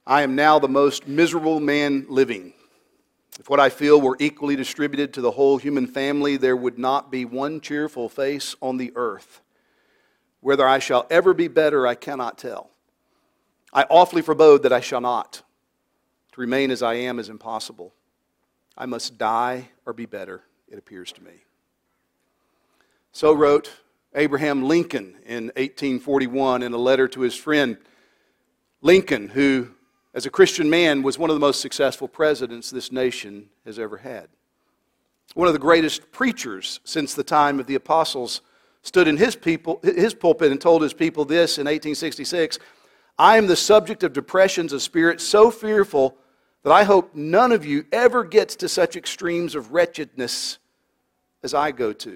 I am now the most miserable man living. If what I feel were equally distributed to the whole human family, there would not be one cheerful face on the earth. Whether I shall ever be better, I cannot tell. I awfully forebode that I shall not. To remain as I am is impossible. I must die or be better, it appears to me. So wrote Abraham Lincoln in 1841 in a letter to his friend Lincoln, who, as a Christian man, was one of the most successful presidents this nation has ever had. One of the greatest preachers since the time of the apostles stood in his pulpit and told his people this in 1866, "I am the subject of depressions of spirit so fearful that I hope none of you ever gets to such extremes of wretchedness as I go to."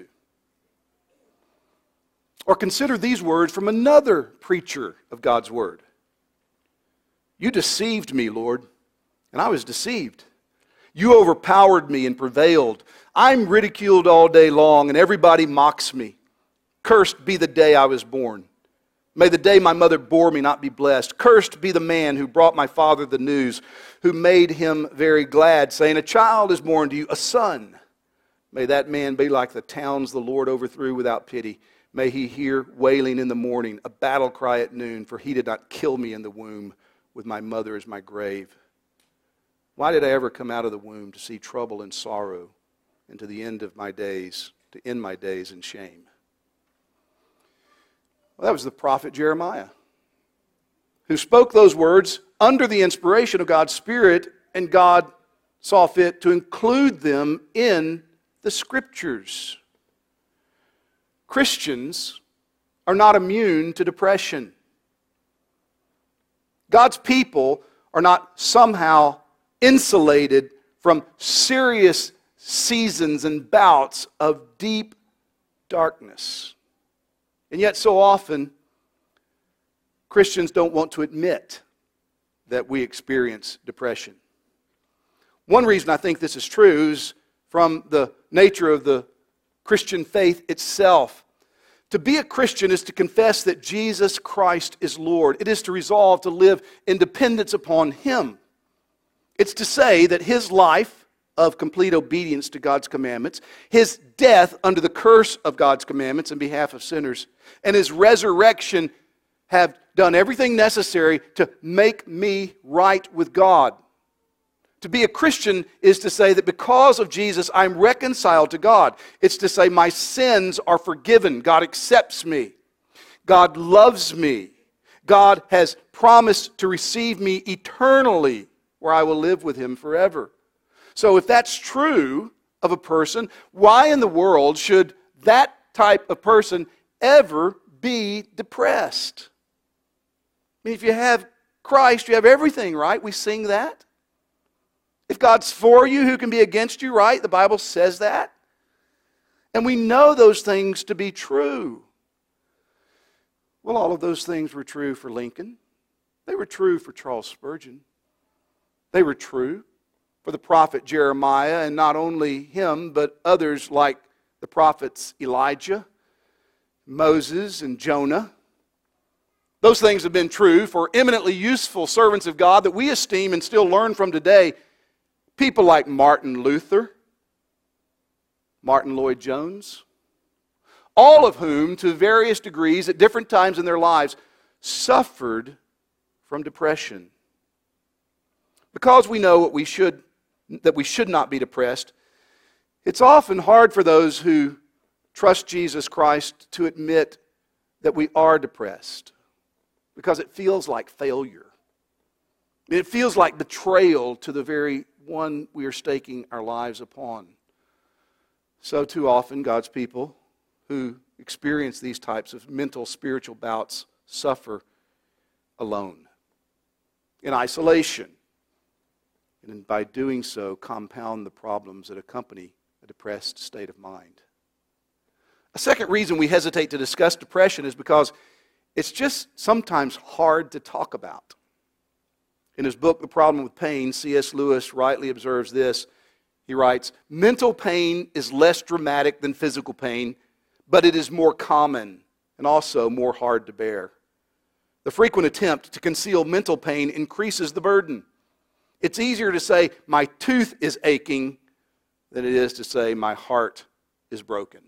Or consider these words from another preacher of God's Word. "You deceived me, Lord, and I was deceived. You overpowered me and prevailed. I'm ridiculed all day long, and everybody mocks me. Cursed be the day I was born. May the day my mother bore me not be blessed. Cursed be the man who brought my father the news, who made him very glad, saying, 'A child is born to you, a son.' May that man be like the towns the Lord overthrew without pity. May he hear wailing in the morning, a battle cry at noon, for he did not kill me in the womb, with my mother as my grave. Why did I ever come out of the womb to see trouble and sorrow, and to the end of my days, to end my days in shame?" Well, that was the prophet Jeremiah, who spoke those words under the inspiration of God's Spirit, and God saw fit to include them in the Scriptures. Christians are not immune to depression. God's people are not somehow insulated from serious seasons and bouts of deep darkness. And yet so often, Christians don't want to admit that we experience depression. One reason I think this is true is from the nature of the Christian faith itself. To be a Christian is to confess that Jesus Christ is Lord. It is to resolve to live in dependence upon Him. It's to say that His life of complete obedience to God's commandments, His death under the curse of God's commandments in behalf of sinners, and His resurrection have done everything necessary to make me right with God. To be a Christian is to say that because of Jesus, I'm reconciled to God. It's to say my sins are forgiven. God accepts me. God loves me. God has promised to receive me eternally, where I will live with Him forever. So if that's true of a person, why in the world should that type of person ever be depressed? I mean, if you have Christ, you have everything, right? We sing that. If God's for you, who can be against you, right? The Bible says that. And we know those things to be true. Well, all of those things were true for Lincoln. They were true for Charles Spurgeon. They were true for the prophet Jeremiah, and not only him, but others like the prophets Elijah, Moses, and Jonah. Those things have been true for eminently useful servants of God that we esteem and still learn from today. People like Martin Luther, Martin Lloyd-Jones, all of whom, to various degrees at different times in their lives, suffered from depression. Because we know that we should not be depressed, it's often hard for those who trust Jesus Christ to admit that we are depressed, because it feels like failure. It feels like betrayal to the very one we are staking our lives upon. So too often, God's people who experience these types of mental, spiritual bouts suffer alone, in isolation, and by doing so, compound the problems that accompany a depressed state of mind. A second reason we hesitate to discuss depression is because it's just sometimes hard to talk about. In his book, The Problem with Pain, C.S. Lewis rightly observes this. He writes, "Mental pain is less dramatic than physical pain, but it is more common and also more hard to bear. The frequent attempt to conceal mental pain increases the burden. It's easier to say, my tooth is aching, than it is to say, my heart is broken.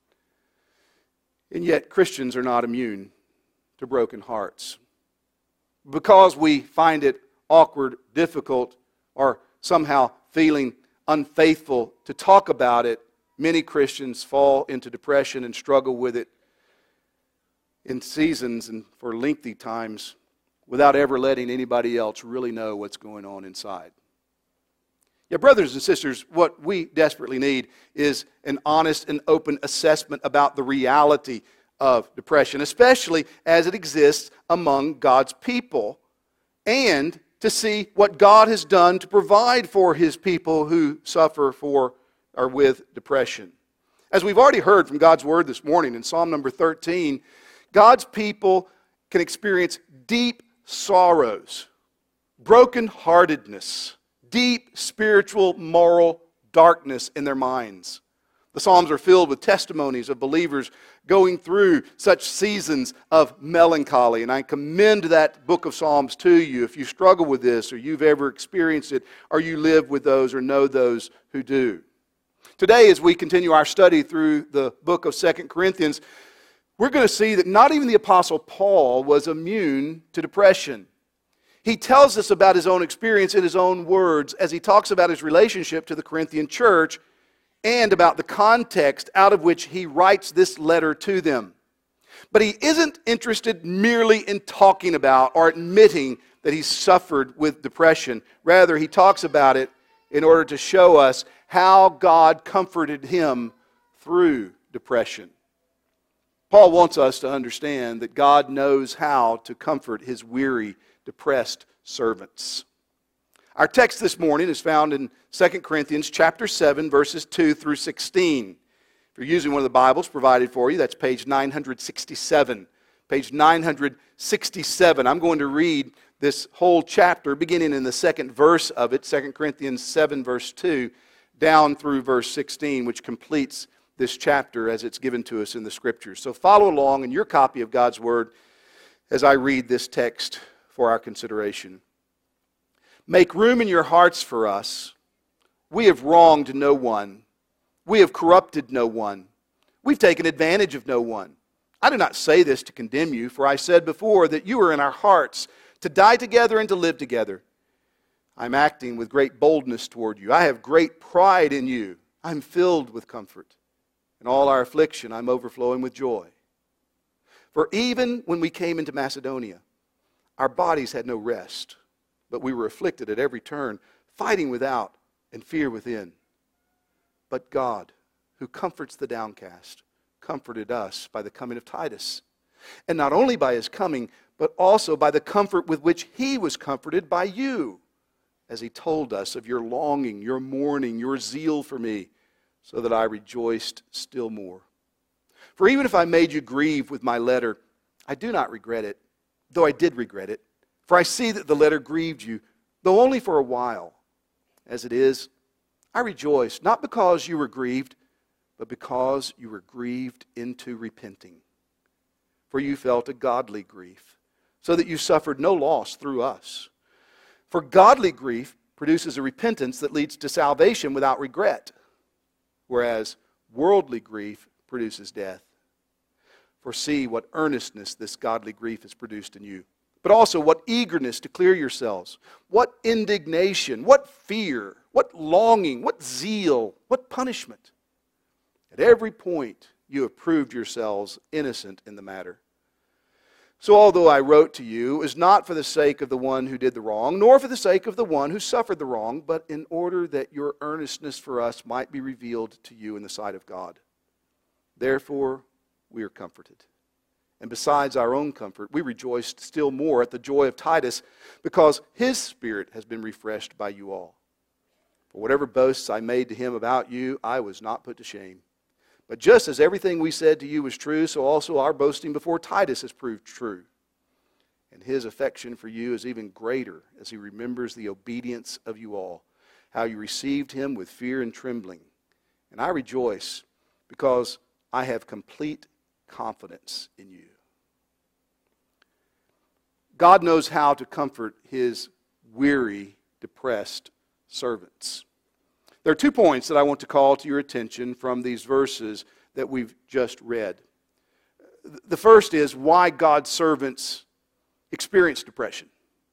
And yet, Christians are not immune to broken hearts. Because we find it awkward, difficult, or somehow feeling unfaithful to talk about it, many Christians fall into depression and struggle with it in seasons and for lengthy times without ever letting anybody else really know what's going on inside. Yeah, brothers and sisters, what we desperately need is an honest and open assessment about the reality of depression, especially as it exists among God's people, and to see what God has done to provide for His people who suffer for or with depression. As we've already heard from God's Word this morning in Psalm number 13, God's people can experience deep sorrows, brokenheartedness, deep spiritual, moral darkness in their minds. The Psalms are filled with testimonies of believers going through such seasons of melancholy, and I commend that book of Psalms to you if you struggle with this, or you've ever experienced it, or you live with those or know those who do. Today, as we continue our study through the book of 2 Corinthians, we're going to see that not even the Apostle Paul was immune to depression. He tells us about his own experience in his own words as he talks about his relationship to the Corinthian church and about the context out of which he writes this letter to them. But he isn't interested merely in talking about or admitting that he suffered with depression. Rather, he talks about it in order to show us how God comforted him through depression. Paul wants us to understand that God knows how to comfort His weary, depressed servants. Our text this morning is found in 2 Corinthians chapter 7, verses 2 through 16. If you're using one of the Bibles provided for you, that's page 967. Page 967. I'm going to read this whole chapter, beginning in the second verse of it, 2 Corinthians 7, verse 2, down through verse 16, which completes this chapter as it's given to us in the Scriptures. So follow along in your copy of God's Word as I read this text for our consideration. Make room in your hearts for us. We have wronged no one. We have corrupted no one. We've taken advantage of no one. I do not say this to condemn you, for I said before that you are in our hearts, to die together and to live together. I'm acting with great boldness toward you. I have great pride in you. I'm filled with comfort. In all our affliction, I'm overflowing with joy. For even when we came into Macedonia, our bodies had no rest, but we were afflicted at every turn, fighting without and fear within. But God, who comforts the downcast, comforted us by the coming of Titus. And not only by his coming, but also by the comfort with which he was comforted by you, as he told us of your longing, your mourning, your zeal for me, so that I rejoiced still more. For even if I made you grieve with my letter, I do not regret it, though I did regret it. For I see that the letter grieved you, though only for a while. As it is, I rejoice, not because you were grieved, but because you were grieved into repenting. For you felt a godly grief, so that you suffered no loss through us. For godly grief produces a repentance that leads to salvation without regret, whereas worldly grief produces death. For see what earnestness this godly grief has produced in you, but also what eagerness to clear yourselves, what indignation, what fear, what longing, what zeal, what punishment. At every point you have proved yourselves innocent in the matter. So although I wrote to you, it was not for the sake of the one who did the wrong, nor for the sake of the one who suffered the wrong, but in order that your earnestness for us might be revealed to you in the sight of God. Therefore, we are comforted. And besides our own comfort, we rejoiced still more at the joy of Titus, because his spirit has been refreshed by you all. For whatever boasts I made to him about you, I was not put to shame. But just as everything we said to you was true, so also our boasting before Titus has proved true. And his affection for you is even greater as he remembers the obedience of you all, how you received him with fear and trembling. And I rejoice because I have complete confidence in you. God knows how to comfort His weary, depressed servants. There are 2 points that I want to call to your attention from these verses that we've just read. The first is why God's servants experience depression.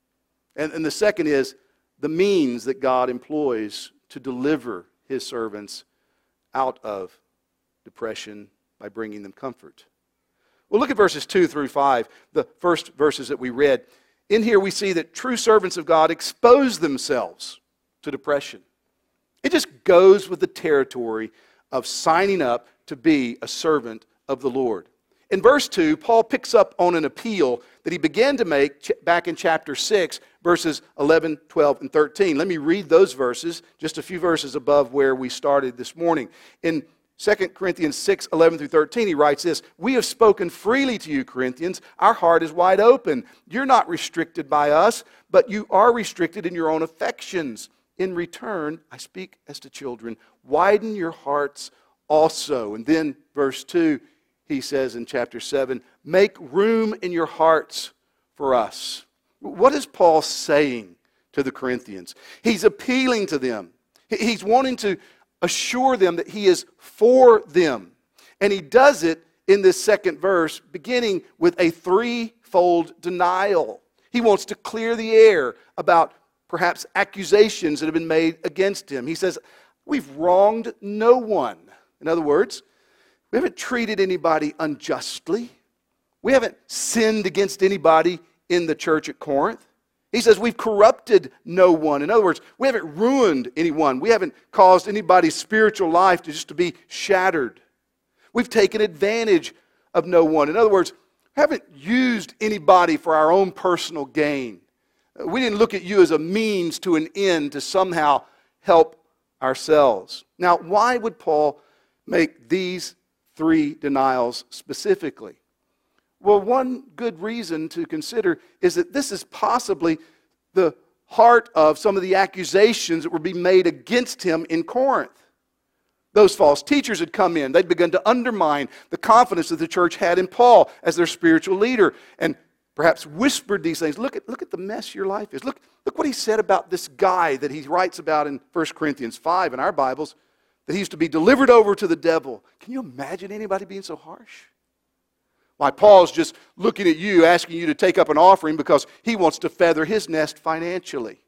And the second is the means that God employs to deliver His servants out of depression by bringing them comfort. Well, look at verses 2 through 5, the first verses that we read. In here we see that true servants of God expose themselves to depression. It just goes with the territory of signing up to be a servant of the Lord. In verse 2, Paul picks up on an appeal that he began to make back in chapter 6, verses 11, 12, and 13. Let me read those verses, just a few verses above where we started this morning. In 2 Corinthians 6, 11 through 13, he writes this, "We have spoken freely to you, Corinthians. Our heart is wide open. You're not restricted by us, but you are restricted in your own affections. In return, I speak as to children, widen your hearts also." And then verse 2, he says in chapter 7, "Make room in your hearts for us." What is Paul saying to the Corinthians? He's appealing to them. He's wanting to assure them that he is for them. And he does it in this second verse, beginning with a threefold denial. He wants to clear the air about perhaps accusations that have been made against him. He says, we've wronged no one. In other words, we haven't treated anybody unjustly. We haven't sinned against anybody in the church at Corinth. He says we've corrupted no one. In other words, we haven't ruined anyone. We haven't caused anybody's spiritual life to be shattered. We've taken advantage of no one. In other words, we haven't used anybody for our own personal gain. We didn't look at you as a means to an end to somehow help ourselves. Now, why would Paul make these 3 denials specifically? Well, one good reason to consider is that this is possibly the heart of some of the accusations that were being made against him in Corinth. Those false teachers had come in. They'd begun to undermine the confidence that the church had in Paul as their spiritual leader and perhaps whispered these things. Look at the mess your life is. Look what he said about this guy that he writes about in 1 Corinthians 5 in our Bibles, that he used to be delivered over to the devil. Can you imagine anybody being so harsh? Why, Paul's just looking at you, asking you to take up an offering because he wants to feather his nest financially.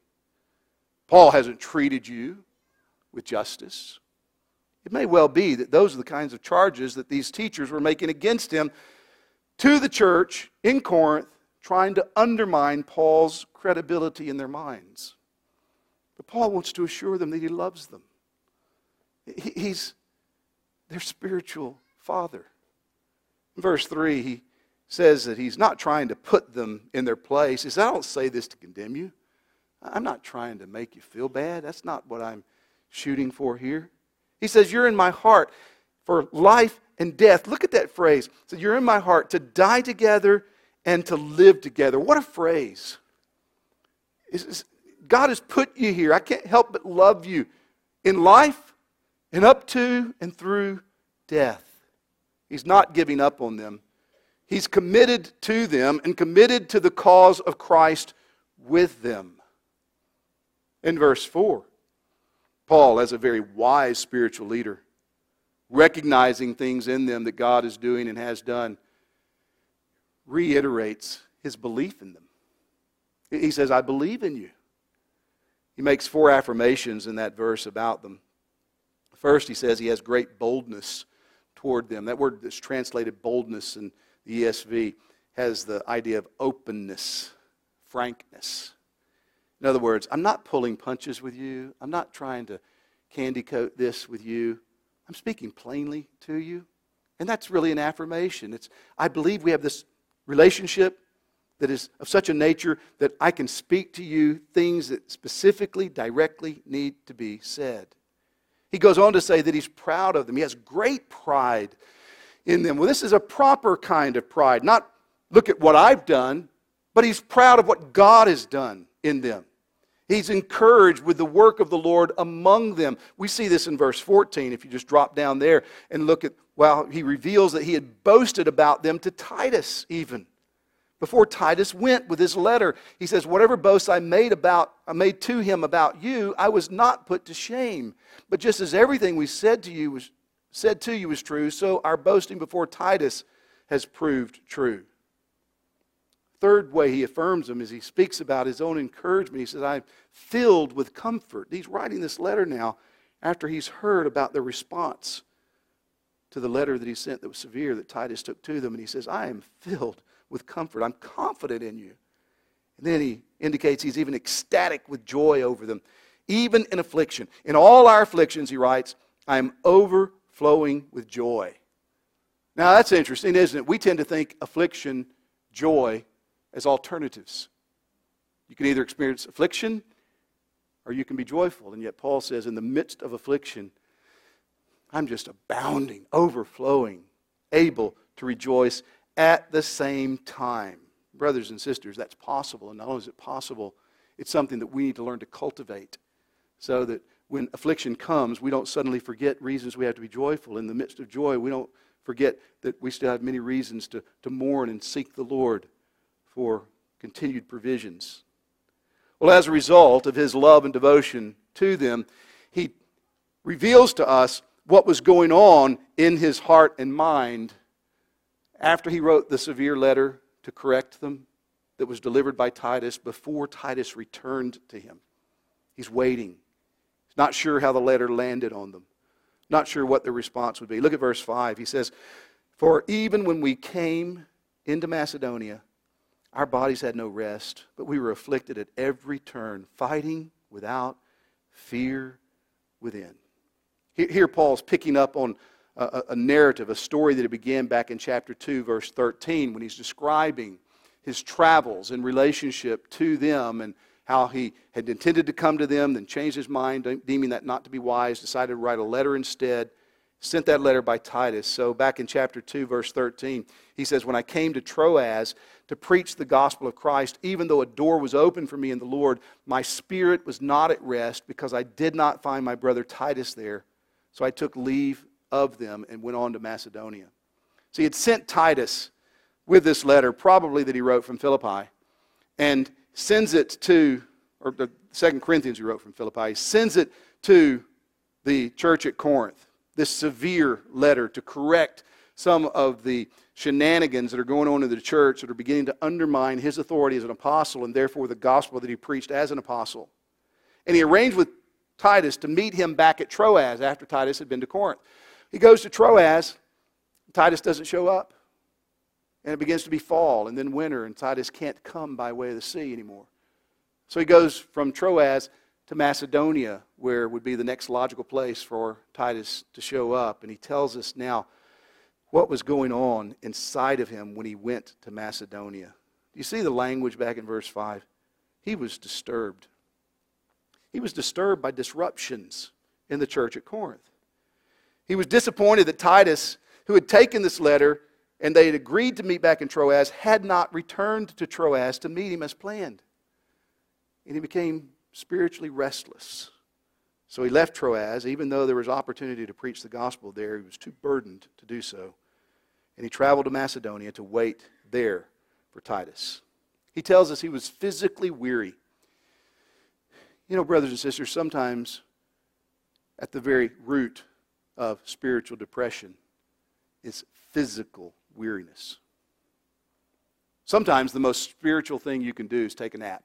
Paul hasn't treated you with justice. It may well be that those are the kinds of charges that these teachers were making against him to the church in Corinth, trying to undermine Paul's credibility in their minds. But Paul wants to assure them that he loves them. He's their spiritual father. In verse 3, he says that he's not trying to put them in their place. He says, I don't say this to condemn you. I'm not trying to make you feel bad. That's not what I'm shooting for here. He says, you're in my heart for life and death. Look at that phrase. So you're in my heart to die together and to live together. What a phrase. God has put you here. I can't help but love you in life and up to and through death. He's not giving up on them. He's committed to them and committed to the cause of Christ with them. In verse 4, Paul, as a very wise spiritual leader, recognizing things in them that God is doing and has done, reiterates his belief in them. He says, I believe in you. He makes 4 affirmations in that verse about them. First, he says he has great boldness toward them. That word that's translated boldness in the ESV has the idea of openness, frankness. In other words, I'm not pulling punches with you. I'm not trying to candy coat this with you. I'm speaking plainly to you. And that's really an affirmation. I believe we have this relationship that is of such a nature that I can speak to you things that specifically, directly need to be said. He goes on to say that he's proud of them. He has great pride in them. Well, this is a proper kind of pride. Not look at what I've done, but he's proud of what God has done in them. He's encouraged with the work of the Lord among them. We see this in verse 14, if you just drop down there and look at, well, he reveals that he had boasted about them to Titus even. Before Titus went with his letter, he says, whatever boasts I made to him about you, I was not put to shame. But just as everything we said to you was true, so our boasting before Titus has proved true. Third way he affirms him is he speaks about his own encouragement. He says, I'm filled with comfort. He's writing this letter now after he's heard about the response to the letter that he sent that was severe that Titus took to them. And he says, I am filled with comfort. I'm confident in you. And then he indicates he's even ecstatic with joy over them, even in affliction. In all our afflictions, he writes, I am overflowing with joy. Now that's interesting, isn't it? We tend to think affliction, joy as alternatives. You can either experience affliction or you can be joyful. And yet Paul says, in the midst of affliction, I'm just abounding, overflowing, able to rejoice at the same time. Brothers and sisters, that's possible. And not only is it possible, it's something that we need to learn to cultivate so that when affliction comes, we don't suddenly forget reasons we have to be joyful. In the midst of joy, we don't forget that we still have many reasons to mourn and seek the Lord for continued provisions. Well, as a result of his love and devotion to them, he reveals to us what was going on in his heart and mind after he wrote the severe letter to correct them that was delivered by Titus before Titus returned to him. He's waiting. He's not sure how the letter landed on them. Not sure what their response would be. Look at verse 5. He says, for even when we came into Macedonia, our bodies had no rest, but we were afflicted at every turn, fighting without fear within. Here Paul's picking up on a narrative, a story that began back in chapter 2, verse 13, when he's describing his travels in relationship to them and how he had intended to come to them, then changed his mind, deeming that not to be wise, decided to write a letter instead, sent that letter by Titus. So back in chapter 2, verse 13, he says, when I came to Troas to preach the gospel of Christ, even though a door was open for me in the Lord, my spirit was not at rest because I did not find my brother Titus there. So I took leave of them and went on to Macedonia. So he had sent Titus with this letter, probably that he wrote from Philippi, and sends it to, or the 2 Corinthians he wrote from Philippi, he sends it to the church at Corinth. This severe letter to correct some of the shenanigans that are going on in the church that are beginning to undermine his authority as an apostle and therefore the gospel that he preached as an apostle. And he arranged with Titus to meet him back at Troas after Titus had been to Corinth. He goes to Troas, Titus doesn't show up, and it begins to be fall and then winter, and Titus can't come by way of the sea anymore. So he goes from Troas to Macedonia, where would be the next logical place for Titus to show up. And he tells us now what was going on inside of him when he went to Macedonia. Do you see the language back in verse 5? He was disturbed. He was disturbed by disruptions in the church at Corinth. He was disappointed that Titus, who had taken this letter and they had agreed to meet back in Troas, had not returned to Troas to meet him as planned. And he became spiritually restless. So he left Troas, even though there was opportunity to preach the gospel there. He was too burdened to do so. And he traveled to Macedonia to wait there for Titus. He tells us he was physically weary. You know, brothers and sisters, sometimes at the very root of spiritual depression is physical weariness. Sometimes the most spiritual thing you can do is take a nap.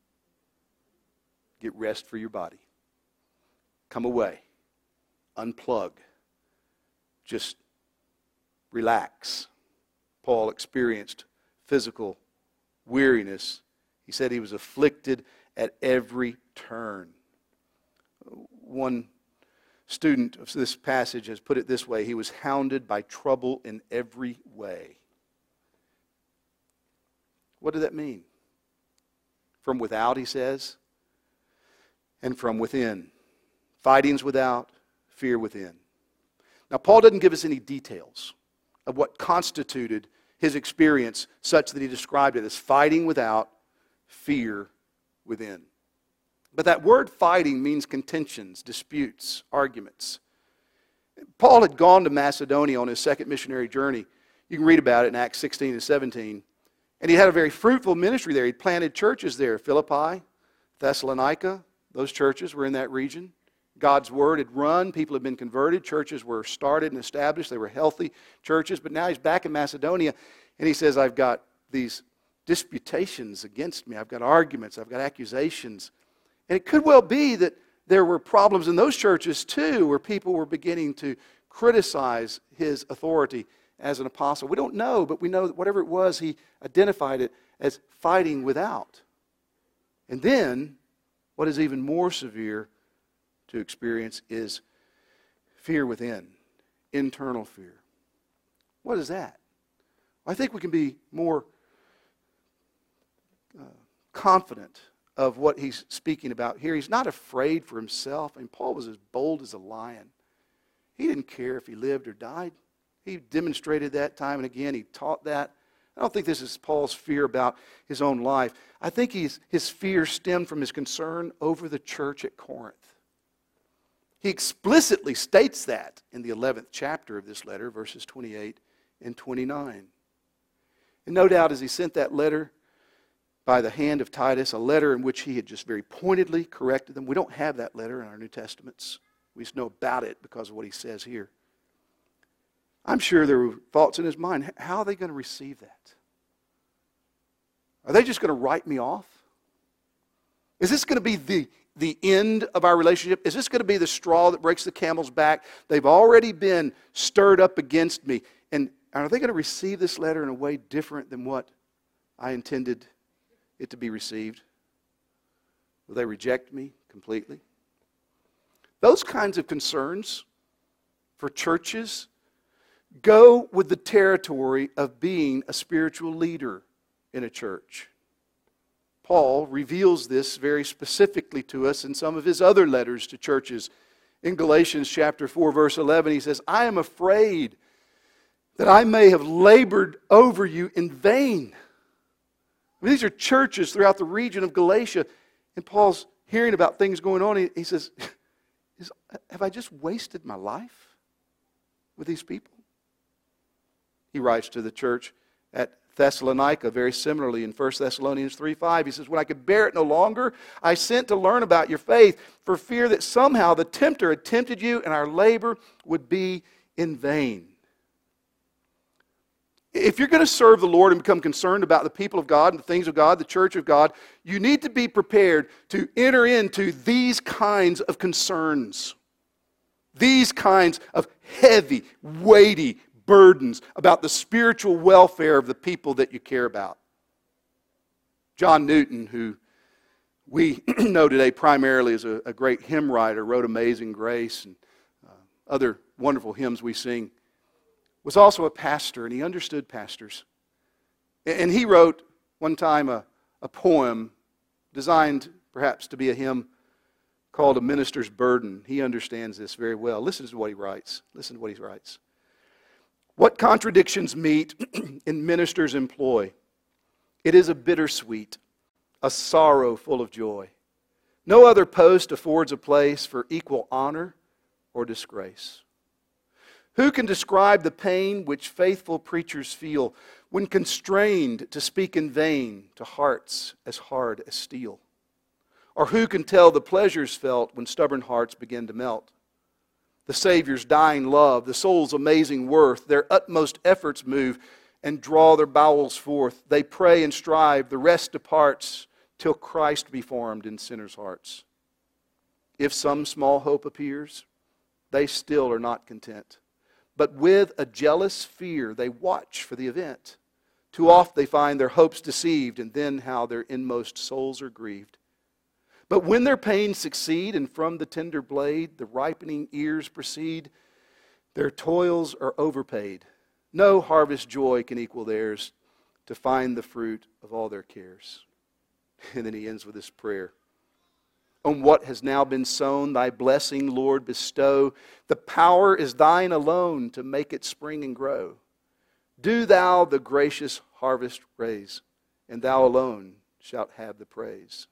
Get rest for your body. Come away. Unplug. Just relax. Paul experienced physical weariness. He said he was afflicted at every turn. One student of this passage has put it this way: he was hounded by trouble in every way. What did that mean? From without, he says, and from within. Fightings without, fear within. Now, Paul doesn't give us any details of what constituted his experience such that he described it as fighting without, fear within. But that word fighting means contentions, disputes, arguments. Paul had gone to Macedonia on his second missionary journey. You can read about it in Acts 16 and 17. And he had a very fruitful ministry there. He planted churches there. Philippi, Thessalonica, those churches were in that region. God's word had run. People had been converted. Churches were started and established. They were healthy churches. But now he's back in Macedonia, and he says, I've got these disputations against me. I've got arguments. I've got accusations. And it could well be that there were problems in those churches too, where people were beginning to criticize his authority as an apostle. We don't know, but we know that whatever it was, he identified it as fighting without. And then, what is even more severe to experience is fear within, internal fear. What is that? I think we can be more confident of what he's speaking about here. He's not afraid for himself. I mean, Paul was as bold as a lion. He didn't care if he lived or died. He demonstrated that time and again. He taught that. I don't think this is Paul's fear about his own life. I think his fear stemmed from his concern over the church at Corinth. He explicitly states that in the 11th chapter of this letter, verses 28 and 29. And no doubt as he sent that letter by the hand of Titus, a letter in which he had just very pointedly corrected them. We don't have that letter in our New Testaments. We just know about it because of what he says here. I'm sure there were thoughts in his mind. How are they going to receive that? Are they just going to write me off? Is this going to be the end of our relationship? Is this going to be the straw that breaks the camel's back? They've already been stirred up against me. And are they going to receive this letter in a way different than what I intended it to be received? Will they reject me completely? Those kinds of concerns for churches go with the territory of being a spiritual leader in a church. Paul reveals this very specifically to us in some of his other letters to churches. In Galatians chapter 4, verse 11, he says, I am afraid that I may have labored over you in vain. I mean, these are churches throughout the region of Galatia, and Paul's hearing about things going on. He says, have I just wasted my life with these people? He writes to the church at Thessalonica very similarly in 1 Thessalonians 3:5. He says, when I could bear it no longer, I sent to learn about your faith for fear that somehow the tempter had tempted you and our labor would be in vain. If you're going to serve the Lord and become concerned about the people of God and the things of God, the church of God, you need to be prepared to enter into these kinds of concerns. These kinds of heavy, weighty burdens about the spiritual welfare of the people that you care about. John Newton, who we know today primarily as a great hymn writer, wrote Amazing Grace and other wonderful hymns we sing, was also a pastor, and he understood pastors. And he wrote one time a poem designed perhaps to be a hymn called A Minister's Burden. He understands this very well. Listen to what he writes. Listen to what he writes. What contradictions meet in ministers' employ? It is a bittersweet, a sorrow full of joy. No other post affords a place for equal honor or disgrace. Who can describe the pain which faithful preachers feel when constrained to speak in vain to hearts as hard as steel? Or who can tell the pleasures felt when stubborn hearts begin to melt? The Savior's dying love, the soul's amazing worth, their utmost efforts move and draw their bowels forth. They pray and strive, the rest departs till Christ be formed in sinners' hearts. If some small hope appears, they still are not content. But with a jealous fear they watch for the event. Too oft they find their hopes deceived, and then how their inmost souls are grieved. But when their pains succeed, and from the tender blade the ripening ears proceed, their toils are overpaid. No harvest joy can equal theirs to find the fruit of all their cares. And then he ends with this prayer. On what has now been sown, thy blessing, Lord, bestow. The power is thine alone to make it spring and grow. Do thou the gracious harvest raise, and thou alone shalt have the praise.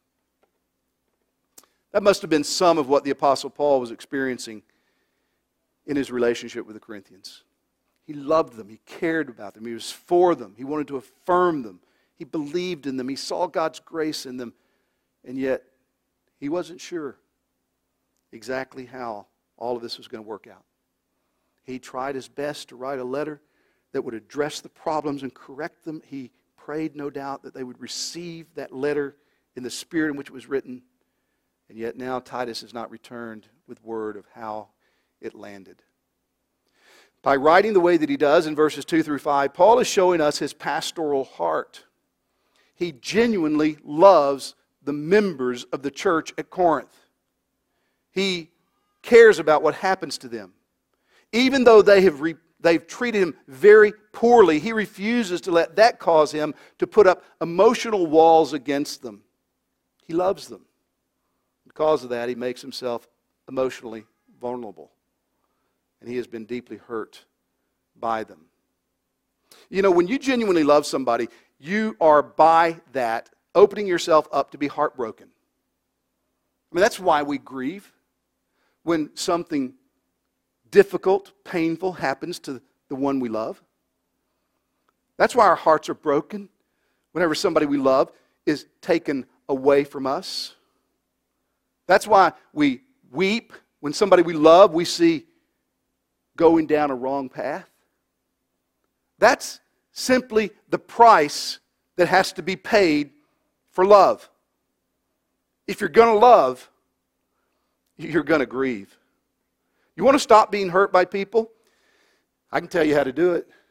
That must have been some of what the Apostle Paul was experiencing in his relationship with the Corinthians. He loved them. He cared about them. He was for them. He wanted to affirm them. He believed in them. He saw God's grace in them. And yet, he wasn't sure exactly how all of this was going to work out. He tried his best to write a letter that would address the problems and correct them. He prayed, no doubt, that they would receive that letter in the spirit in which it was written. And yet now Titus has not returned with word of how it landed. By writing the way that he does in verses 2 through 5, Paul is showing us his pastoral heart. He genuinely loves the members of the church at Corinth. He cares about what happens to them. Even though they've treated him very poorly, he refuses to let that cause him to put up emotional walls against them. He loves them. Because of that, he makes himself emotionally vulnerable. And he has been deeply hurt by them. You know, when you genuinely love somebody, you are by that opening yourself up to be heartbroken. I mean, that's why we grieve when something difficult, painful happens to the one we love. That's why our hearts are broken whenever somebody we love is taken away from us. That's why we weep when somebody we love we see going down a wrong path. That's simply the price that has to be paid for love. If you're going to love, you're going to grieve. You want to stop being hurt by people? I can tell you how to do it.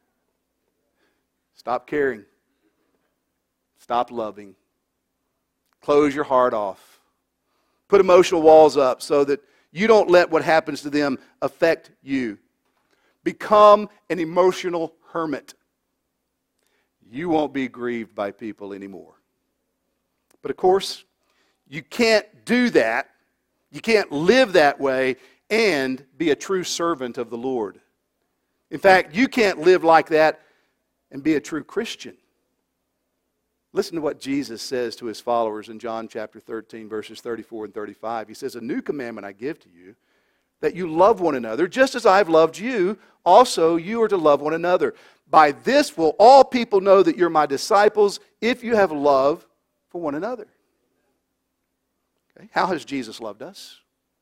Stop caring. Stop loving. Close your heart off. Put emotional walls up so that you don't let what happens to them affect you. Become an emotional hermit. You won't be grieved by people anymore. But of course, you can't do that. You can't live that way and be a true servant of the Lord. In fact, you can't live like that and be a true Christian. Listen to what Jesus says to his followers in John chapter 13, verses 34 and 35. He says, "A new commandment I give to you, that you love one another, just as I have loved you, also you are to love one another. By this will all people know that you're my disciples, if you have love for one another." Okay. How has Jesus loved us?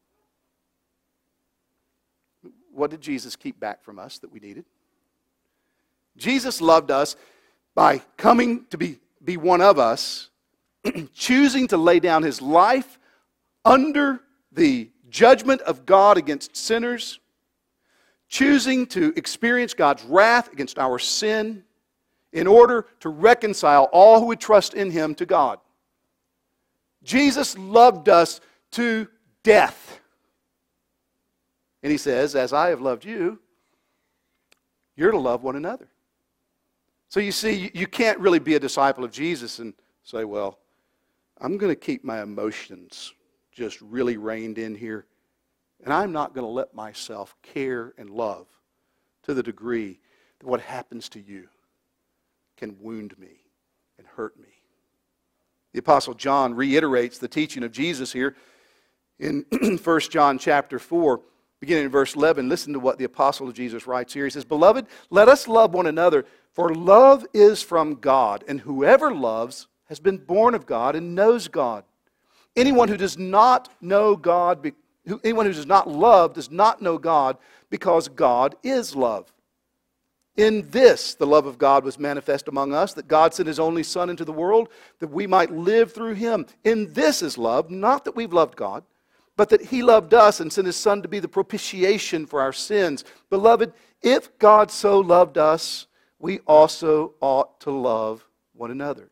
What did Jesus keep back from us that we needed? Jesus loved us by coming to be one of us, choosing to lay down his life under the judgment of God against sinners, choosing to experience God's wrath against our sin in order to reconcile all who would trust in him to God. Jesus loved us to death. And he says, as I have loved you, you're to love one another. So you see, you can't really be a disciple of Jesus and say, well, I'm going to keep my emotions just really reined in here, and I'm not going to let myself care and love to the degree that what happens to you can wound me and hurt me. The Apostle John reiterates the teaching of Jesus here in 1 John chapter 4, beginning in verse 11. Listen to what the Apostle of Jesus writes here. He says, "Beloved, let us love one another, for love is from God, and whoever loves has been born of God and knows God. Anyone who does not know God, anyone who does not love does not know God, because God is love. In this, the love of God was manifest among us, that God sent his only Son into the world, that we might live through him. In this is love, not that we've loved God, but that he loved us and sent his Son to be the propitiation for our sins. Beloved, if God so loved us, we also ought to love one another."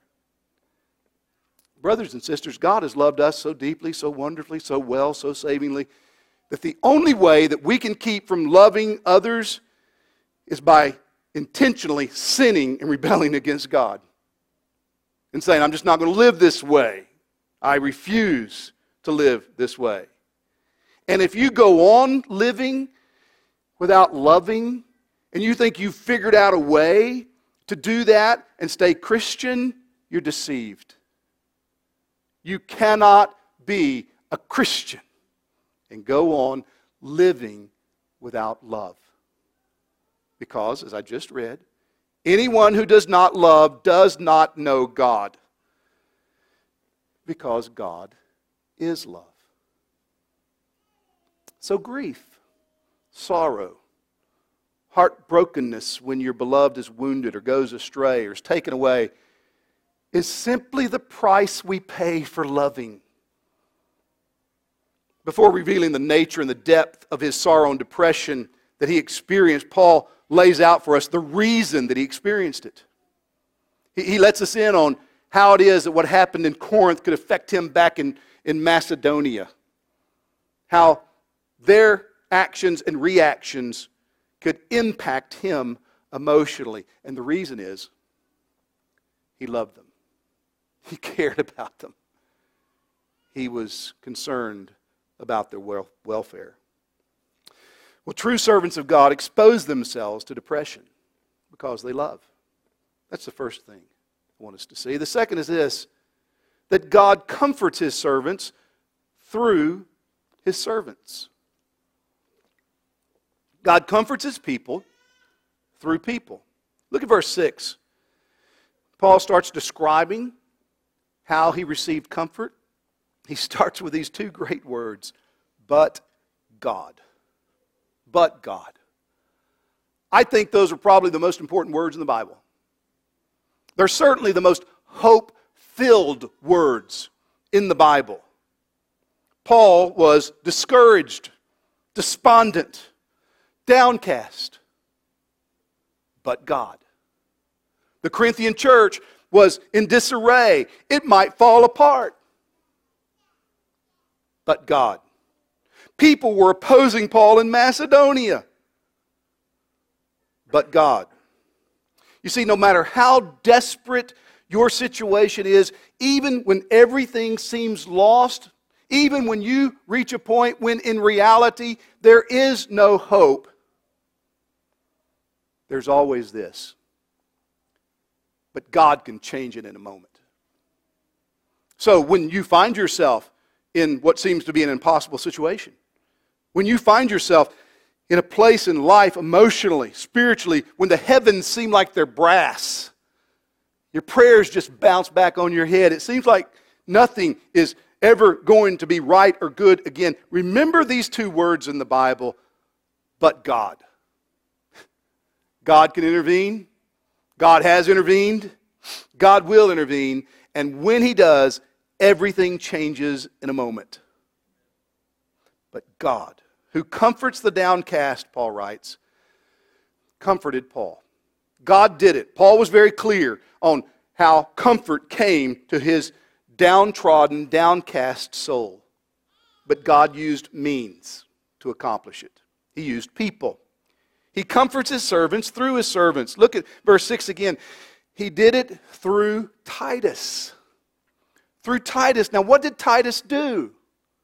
Brothers and sisters, God has loved us so deeply, so wonderfully, so well, so savingly, that the only way that we can keep from loving others is by intentionally sinning and rebelling against God. And saying, I'm just not going to live this way. I refuse to live this way. And if you go on living without loving, and you think you've figured out a way to do that and stay Christian, you're deceived. You cannot be a Christian and go on living without love. Because, as I just read, Anyone who does not love does not know God, because God is love. So grief, sorrow, heartbrokenness when your beloved is wounded or goes astray or is taken away is simply the price we pay for loving. Before revealing the nature and the depth of his sorrow and depression that he experienced, Paul lays out for us the reason that he experienced it. He lets us in on how it is that what happened in Corinth could affect him back in Macedonia. How their actions and reactions could impact him emotionally. And the reason is, he loved them. He cared about them. He was concerned about their welfare. Well, true servants of God expose themselves to depression because they love. That's the first thing I want us to see. The second is this, that God comforts his servants through his servants. God comforts his people through people. Look at verse 6. Paul starts describing how he received comfort. He starts with these two great words, but God. But God. I think those are probably the most important words in the Bible. They're certainly the most hope-filled words in the Bible. Paul was discouraged, despondent, downcast. But God. The Corinthian church was in disarray. It might fall apart. But God. People were opposing Paul in Macedonia. But God. You see, no matter how desperate your situation is, even when everything seems lost, even when you reach a point when in reality there is no hope, there's always this. But God can change it in a moment. So when you find yourself in what seems to be an impossible situation, when you find yourself in a place in life emotionally, spiritually, when the heavens seem like they're brass, your prayers just bounce back on your head, it seems like nothing is ever going to be right or good again, remember these two words in the Bible, but God. God can intervene. God has intervened. God will intervene. And when he does, everything changes in a moment. But God, who comforts the downcast, Paul writes, comforted Paul. God did it. Paul was very clear on how comfort came to his downtrodden, downcast soul. But God used means to accomplish it. He used people. He comforts his servants through his servants. Look at verse 6 again. He did it through Titus. Through Titus. Now, what did Titus do?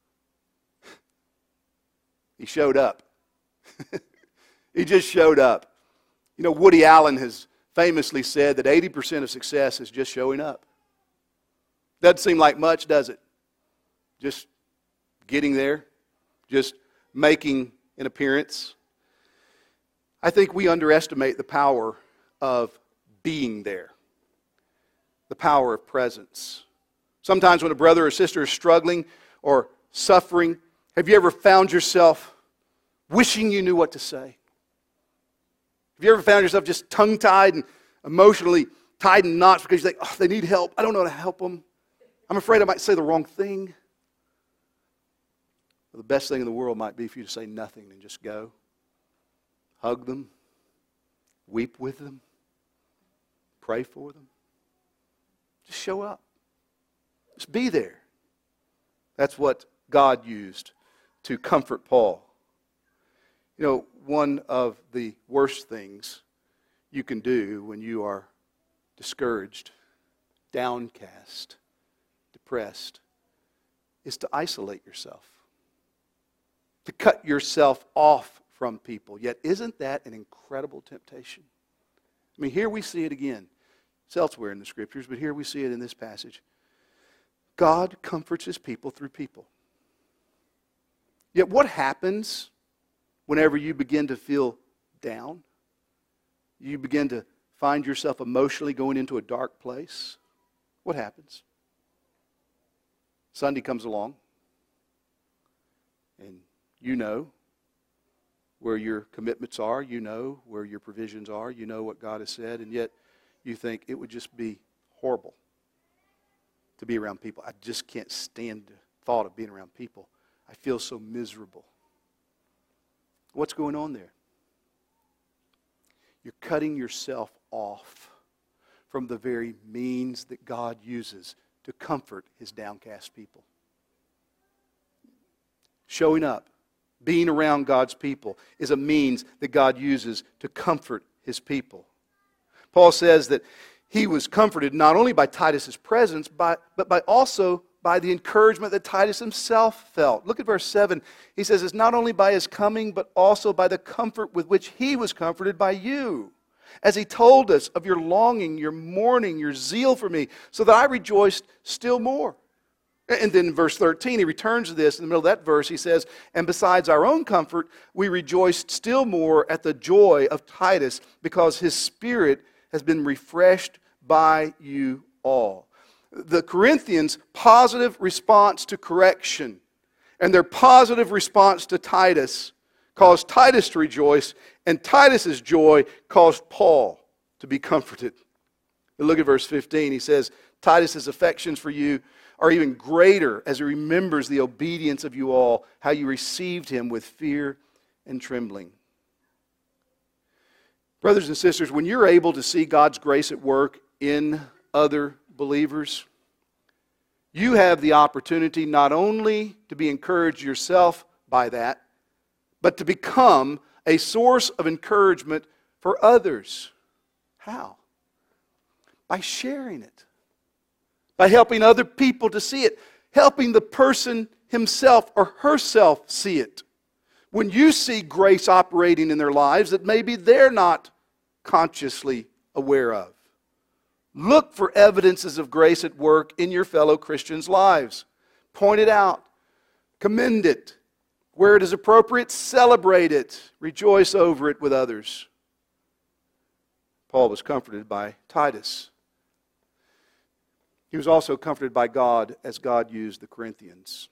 He showed up. He just showed up. You know, Woody Allen has famously said that 80% of success is just showing up. Doesn't seem like much, does it? Just getting there, just making an appearance. I think we underestimate the power of being there, the power of presence. Sometimes when a brother or sister is struggling or suffering, have you ever found yourself wishing you knew what to say? Have you ever found yourself just tongue-tied and emotionally tied in knots because you think, oh, they need help. I don't know how to help them. I'm afraid I might say the wrong thing. Well, the best thing in the world might be for you to say nothing and just go. Hug them. Weep with them. Pray for them. Just show up. Just be there. That's what God used to comfort Paul. You know, one of the worst things you can do when you are discouraged, downcast, depressed, is to isolate yourself, to cut yourself off from people. Yet isn't that an incredible temptation? I mean, here we see it again. It's elsewhere in the Scriptures, but here we see it in this passage. God comforts his people through people. Yet what happens whenever you begin to feel down? You begin to find yourself emotionally going into a dark place, what happens? Sunday comes along, and you know where your commitments are, you know where your provisions are, you know what God has said, and yet you think it would just be horrible to be around people. I just can't stand the thought of being around people. I feel so miserable. What's going on there? You're cutting yourself off from the very means that God uses to comfort His downcast people. Showing up, being around God's people is a means that God uses to comfort His people. Paul says that he was comforted not only by Titus's presence, but also by the encouragement that Titus himself felt. Look at verse 7. He says, it's not only by his coming, but also by the comfort with which he was comforted by you, as he told us of your longing, your mourning, your zeal for me, so that I rejoiced still more. And then in verse 13, he returns to this. In the middle of that verse, he says, and besides our own comfort, we rejoiced still more at the joy of Titus, because his spirit has been refreshed by you all. The Corinthians' positive response to correction and their positive response to Titus caused Titus to rejoice, and Titus's joy caused Paul to be comforted. And look at verse 15. He says, Titus's affections for you are even greater as he remembers the obedience of you all, how you received him with fear and trembling. Brothers and sisters, when you're able to see God's grace at work in other believers, you have the opportunity not only to be encouraged yourself by that, but to become a source of encouragement for others. How? By sharing it. By helping other people to see it. Helping the person himself or herself see it. When you see grace operating in their lives that maybe they're not consciously aware of. Look for evidences of grace at work in your fellow Christians' lives. Point it out. Commend it. Where it is appropriate, celebrate it. Rejoice over it with others. Paul was comforted by Titus. He was also comforted by God as God used the Corinthians.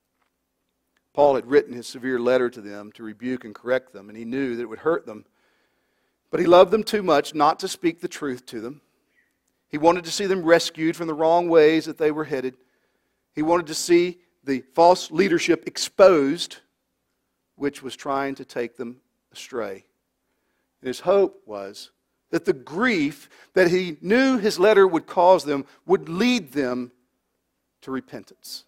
Paul had written his severe letter to them to rebuke and correct them, and he knew that it would hurt them. But he loved them too much not to speak the truth to them. He wanted to see them rescued from the wrong ways that they were headed. He wanted to see the false leadership exposed, which was trying to take them astray. And his hope was that the grief that he knew his letter would cause them would lead them to repentance.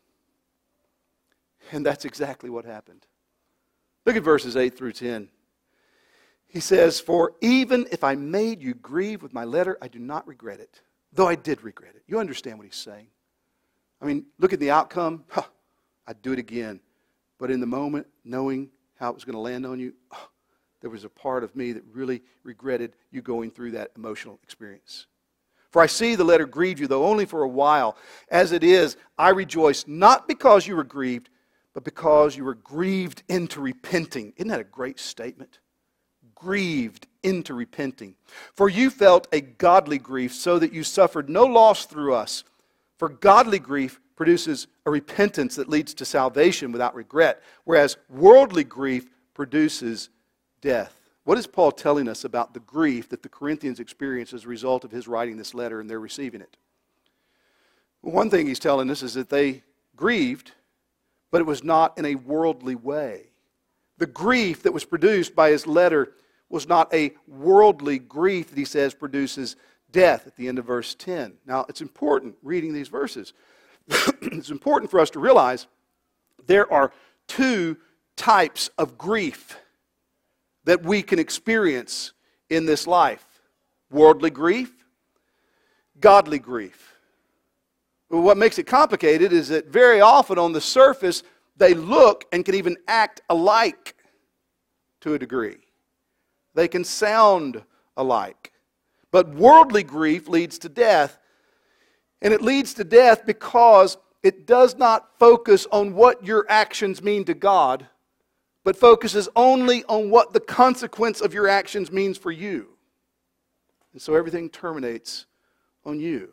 And that's exactly what happened. Look at verses 8 through 10. He says, for even if I made you grieve with my letter, I do not regret it. Though I did regret it. You understand what he's saying? I mean, look at the outcome. I'd do it again. But in the moment, knowing how it was going to land on you, there was a part of me that really regretted you going through that emotional experience. For I see the letter grieved you, though only for a while. As it is, I rejoice, not because you were grieved, but because you were grieved into repenting. Isn't that a great statement? Grieved into repenting. For you felt a godly grief, so that you suffered no loss through us. For godly grief produces a repentance that leads to salvation without regret, whereas worldly grief produces death. What is Paul telling us about the grief that the Corinthians experienced as a result of his writing this letter and their receiving it? Well, one thing he's telling us is that they grieved, but it was not in a worldly way. The grief that was produced by his letter was not a worldly grief that he says produces death at the end of verse 10. Now, it's important reading these verses. It's important for us to realize there are two types of grief that we can experience in this life. Worldly grief, godly grief. But what makes it complicated is that very often on the surface, they look and can even act alike to a degree. They can sound alike. But worldly grief leads to death. And it leads to death because it does not focus on what your actions mean to God, but focuses only on what the consequence of your actions means for you. And so everything terminates on you.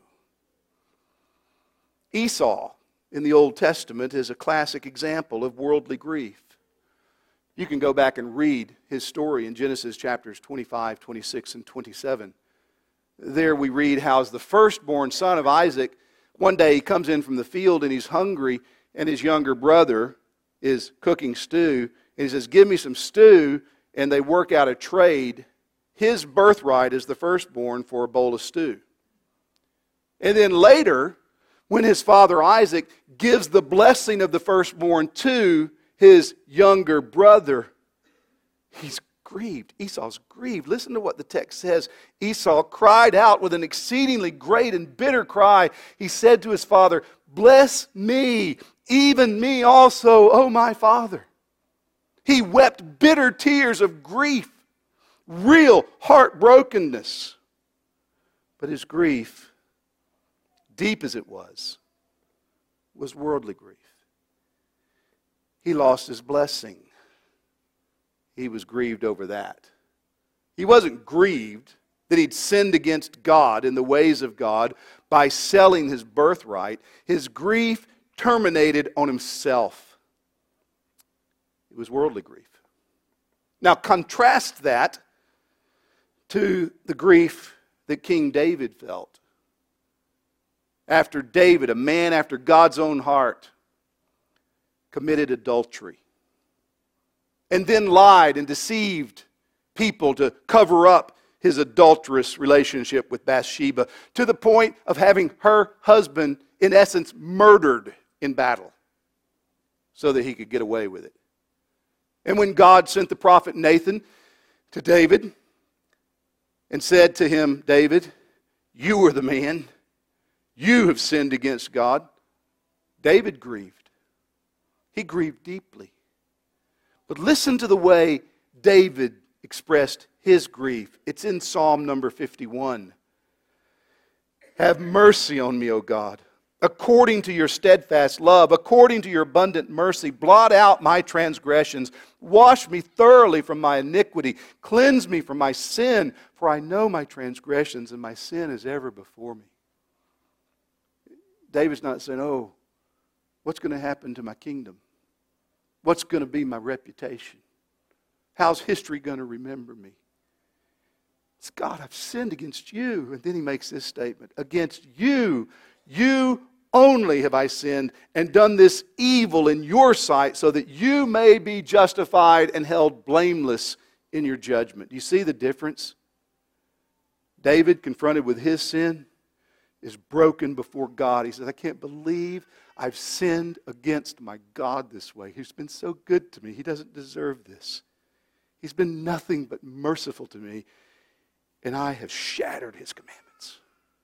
Esau in the Old Testament is a classic example of worldly grief. You can go back and read his story in Genesis chapters 25, 26, and 27. There we read how as the firstborn son of Isaac, one day he comes in from the field and he's hungry, and his younger brother is cooking stew. And he says, "Give me some stew," and they work out a trade. His birthright is the firstborn for a bowl of stew. And then later, when his father Isaac gives the blessing of the firstborn to his younger brother, he's grieved. Esau's grieved. Listen to what the text says. Esau cried out with an exceedingly great and bitter cry. He said to his father, "Bless me, even me also, O my father." He wept bitter tears of grief, real heartbrokenness. But his grief, deep as it was worldly grief. He lost his blessing. He was grieved over that. He wasn't grieved that he'd sinned against God in the ways of God by selling his birthright. His grief terminated on himself. It was worldly grief. Now contrast that to the grief that King David felt. After David, a man after God's own heart, committed adultery and then lied and deceived people to cover up his adulterous relationship with Bathsheba to the point of having her husband, in essence, murdered in battle so that he could get away with it. And when God sent the prophet Nathan to David and said to him, "David, you are the man. You have sinned against God," David grieved. He grieved deeply. But listen to the way David expressed his grief. It's in Psalm number 51. "Have mercy on me, O God, according to your steadfast love, according to your abundant mercy. Blot out my transgressions. Wash me thoroughly from my iniquity. Cleanse me from my sin, for I know my transgressions, and my sin is ever before me." David's not saying, "Oh, what's going to happen to my kingdom? What's going to be my reputation? How's history going to remember me?" It's, "God, I've sinned against you." And then he makes this statement, "Against you, you only have I sinned and done this evil in your sight, so that you may be justified and held blameless in your judgment." Do you see the difference? David, confronted with his sin, is broken before God. He says, "I can't believe I've sinned against my God this way. He's been so good to me. He doesn't deserve this. He's been nothing but merciful to me, and I have shattered his commandments."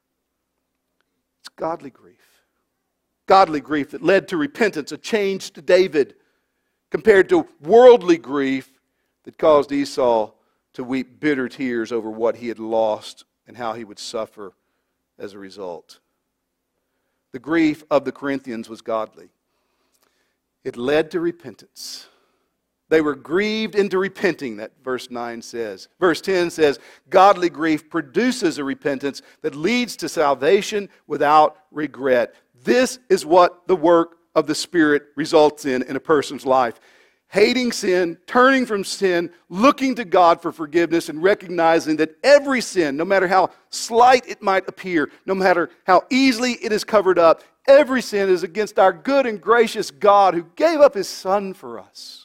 It's godly grief. Godly grief that led to repentance, a change to David, compared to worldly grief that caused Esau to weep bitter tears over what he had lost and how he would suffer as a result. The grief of the Corinthians was godly. It led to repentance. They were grieved into repenting, that verse 9 says. Verse 10 says, "Godly grief produces a repentance that leads to salvation without regret." This is what the work of the Spirit results in a person's life. Hating sin, turning from sin, looking to God for forgiveness, and recognizing that every sin, no matter how slight it might appear, no matter how easily it is covered up, every sin is against our good and gracious God who gave up His Son for us.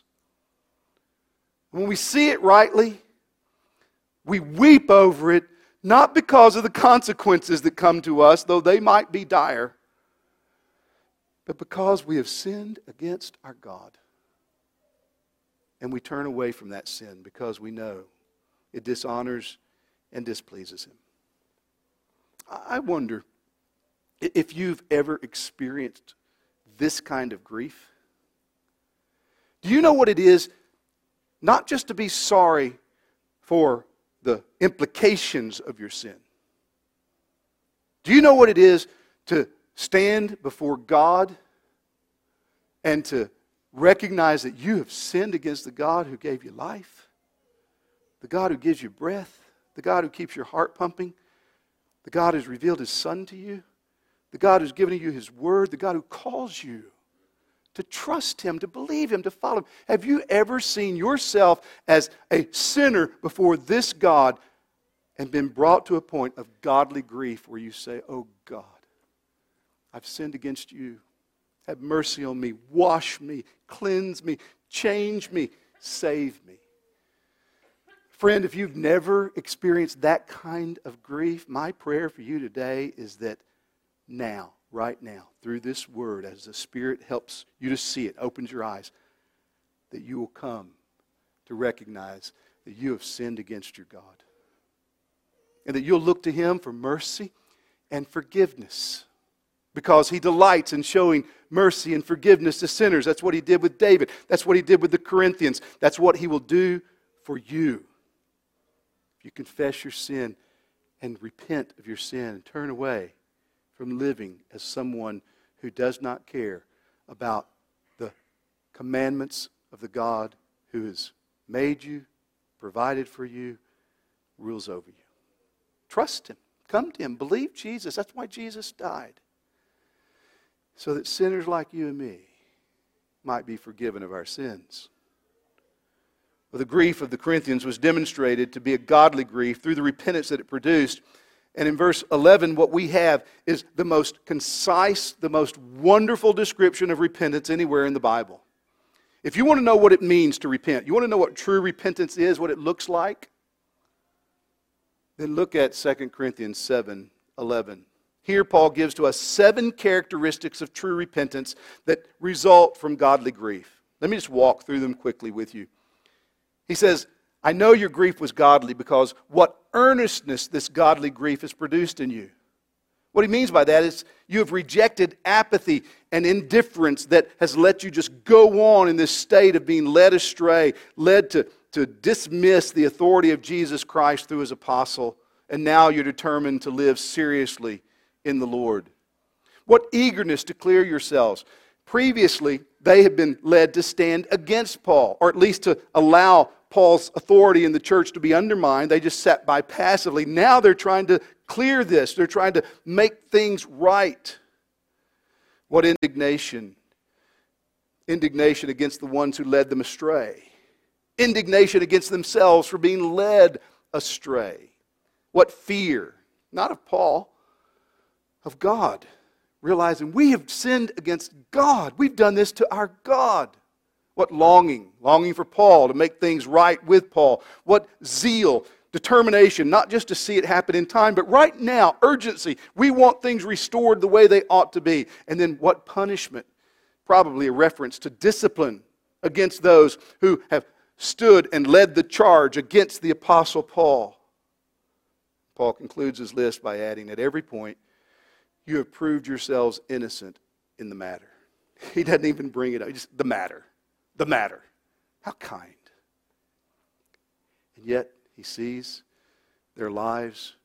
When we see it rightly, we weep over it, not because of the consequences that come to us, though they might be dire, but because we have sinned against our God. And we turn away from that sin because we know it dishonors and displeases Him. I wonder if you've ever experienced this kind of grief. Do you know what it is? Not just to be sorry for the implications of your sin. Do you know what it is to stand before God and to recognize that you have sinned against the God who gave you life, the God who gives you breath, the God who keeps your heart pumping, The God who's revealed His Son to you, the God who's given you His Word, the God who calls you to trust Him, to believe Him, to follow Him. Have you ever seen yourself as a sinner before this God and been brought to a point of godly grief where you say, oh God, I've sinned against you. Have mercy on me. Wash me. Cleanse me. Change me. Save me. Friend, if you've never experienced that kind of grief, my prayer for you today is that now, right now, through this word, as the Spirit helps you to see it, opens your eyes, that you will come to recognize that you have sinned against your God. And that you'll look to Him for mercy and forgiveness. Because He delights in showing mercy and forgiveness to sinners. That's what He did with David. That's what He did with the Corinthians. That's what He will do for you. If you confess your sin and repent of your sin and turn away from living as someone who does not care about the commandments of the God who has made you, provided for you, rules over you. Trust Him. Come to Him. Believe Jesus. That's why Jesus died. So that sinners like you and me might be forgiven of our sins. Well, the grief of the Corinthians was demonstrated to be a godly grief through the repentance that it produced. And in verse 11, what we have is the most concise, the most wonderful description of repentance anywhere in the Bible. If you want to know what it means to repent, you want to know what true repentance is, what it looks like, then look at 2 Corinthians 7:11. Here Paul gives to us 7 characteristics of true repentance that result from godly grief. Let me just walk through them quickly with you. He says, I know your grief was godly because what earnestness this godly grief has produced in you. What he means by that is you have rejected apathy and indifference that has let you just go on in this state of being led astray, led to dismiss the authority of Jesus Christ through His apostle, and now you're determined to live seriously in the Lord. What eagerness to clear yourselves. Previously, they had been led to stand against Paul, or at least to allow Paul's authority in the church to be undermined. They just sat by passively. Now they're trying to clear this. They're trying to make things right. What indignation. Indignation against the ones who led them astray. Indignation against themselves for being led astray. What fear. Not of Paul, of God, realizing we have sinned against God. We've done this to our God. What longing for Paul to make things right with Paul. What zeal, determination, not just to see it happen in time, but right now, urgency. We want things restored the way they ought to be. And then what punishment? Probably a reference to discipline against those who have stood and led the charge against the Apostle Paul. Paul concludes his list by adding, at every point, you have proved yourselves innocent in the matter. He doesn't even bring it up. Just the matter. The matter. How kind. And yet, he sees their lives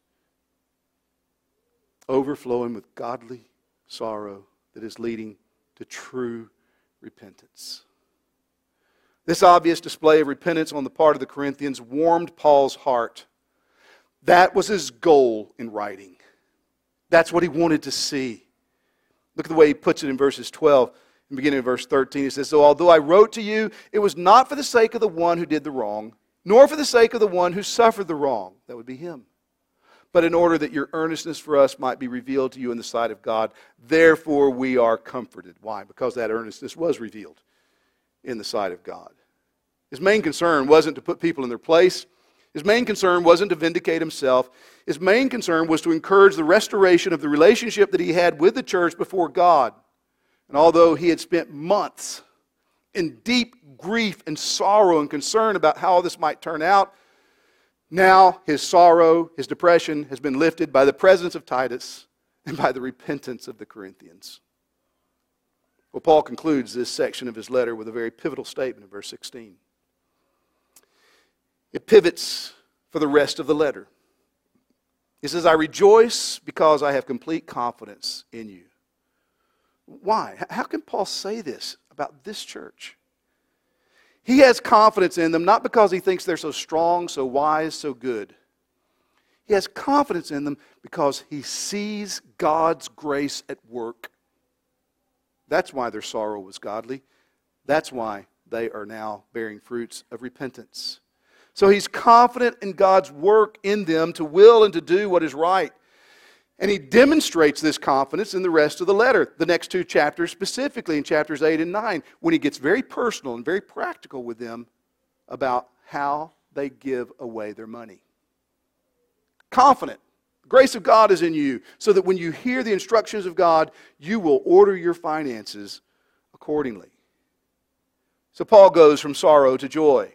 overflowing with godly sorrow that is leading to true repentance. This obvious display of repentance on the part of the Corinthians warmed Paul's heart. That was his goal in writing. That's what he wanted to see. Look at the way he puts it in verses 12 and beginning of verse 13. He says, so although I wrote to you, it was not for the sake of the one who did the wrong, nor for the sake of the one who suffered the wrong. That would be him. But in order that your earnestness for us might be revealed to you in the sight of God. Therefore we are comforted. Why? Because that earnestness was revealed in the sight of God. His main concern wasn't to put people in their place. His main concern wasn't to vindicate himself. His main concern was to encourage the restoration of the relationship that he had with the church before God. And although he had spent months in deep grief and sorrow and concern about how all this might turn out, now his sorrow, his depression has been lifted by the presence of Titus and by the repentance of the Corinthians. Well, Paul concludes this section of his letter with a very pivotal statement in verse 16. It pivots for the rest of the letter. He says, I rejoice because I have complete confidence in you. Why? How can Paul say this about this church? He has confidence in them not because he thinks they're so strong, so wise, so good. He has confidence in them because he sees God's grace at work. That's why their sorrow was godly. That's why they are now bearing fruits of repentance. So he's confident in God's work in them to will and to do what is right. And he demonstrates this confidence in the rest of the letter, the next two chapters, specifically in chapters 8 and 9, when he gets very personal and very practical with them about how they give away their money. Confident. The grace of God is in you, so that when you hear the instructions of God, you will order your finances accordingly. So Paul goes from sorrow to joy,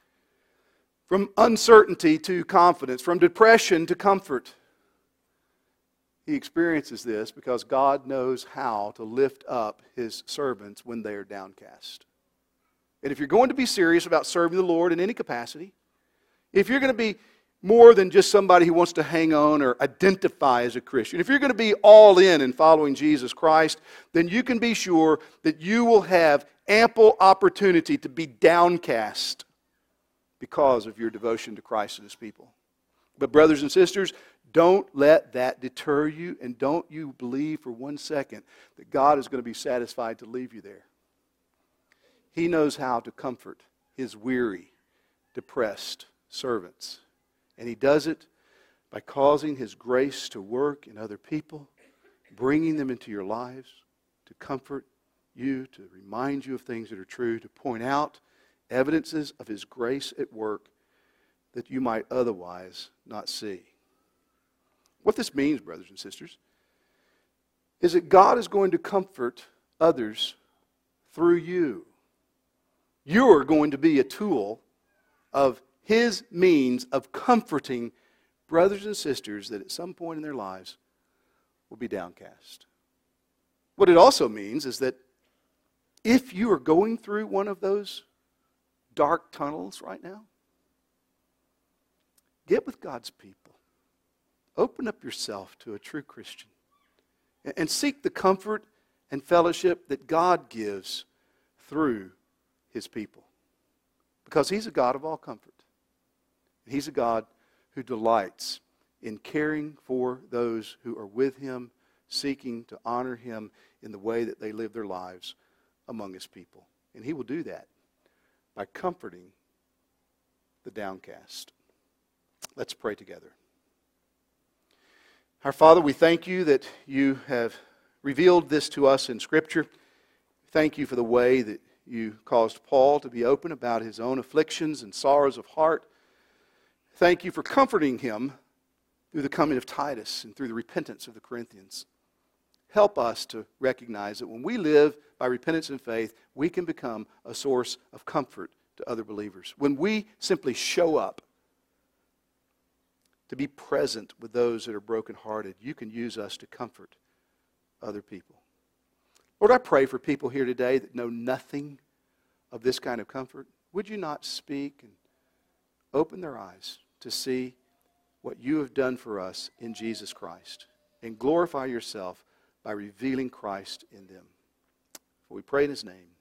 from uncertainty to confidence, from depression to comfort. He experiences this because God knows how to lift up his servants when they are downcast. And if you're going to be serious about serving the Lord in any capacity, if you're going to be more than just somebody who wants to hang on or identify as a Christian, if you're going to be all in following Jesus Christ, then you can be sure that you will have ample opportunity to be downcast because of your devotion to Christ and his people. But brothers and sisters, don't let that deter you, and don't you believe for 1 second that God is going to be satisfied to leave you there. He knows how to comfort his weary, depressed servants. And he does it by causing his grace to work in other people, bringing them into your lives to comfort you, to remind you of things that are true, to point out evidences of his grace at work that you might otherwise not see. What this means, brothers and sisters, is that God is going to comfort others through you. You're going to be a tool of his means of comforting brothers and sisters that at some point in their lives will be downcast. What it also means is that if you are going through one of those dark tunnels right now, get with God's people. Open up yourself to a true Christian and seek the comfort and fellowship that God gives through his people. Because he's a God of all comfort. He's a God who delights in caring for those who are with him, seeking to honor him in the way that they live their lives among his people. And he will do that by comforting the downcast. Let's pray together. Our Father, we thank you that you have revealed this to us in Scripture. Thank you for the way that you caused Paul to be open about his own afflictions and sorrows of heart. Thank you for comforting him through the coming of Titus and through the repentance of the Corinthians. Help us to recognize that when we live by repentance and faith, we can become a source of comfort to other believers. When we simply show up to be present with those that are brokenhearted, you can use us to comfort other people. Lord, I pray for people here today that know nothing of this kind of comfort. Would you not speak and open their eyes to see what you have done for us in Jesus Christ, and glorify yourself by revealing Christ in them. For we pray in his name.